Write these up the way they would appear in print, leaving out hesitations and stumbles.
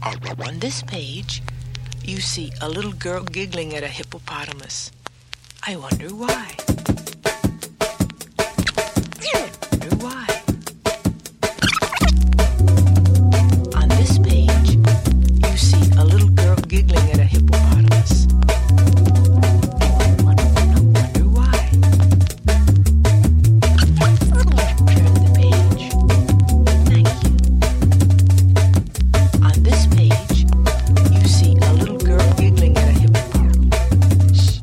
On this page, you see a little girl giggling at a hippopotamus. I wonder why. Why? On this page, you see a little girl giggling at a hippopotamus. I wonder why. Turn the page. Thank you. On this page, you see a little girl giggling at a hippopotamus.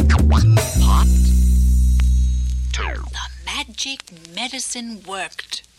Medicine worked.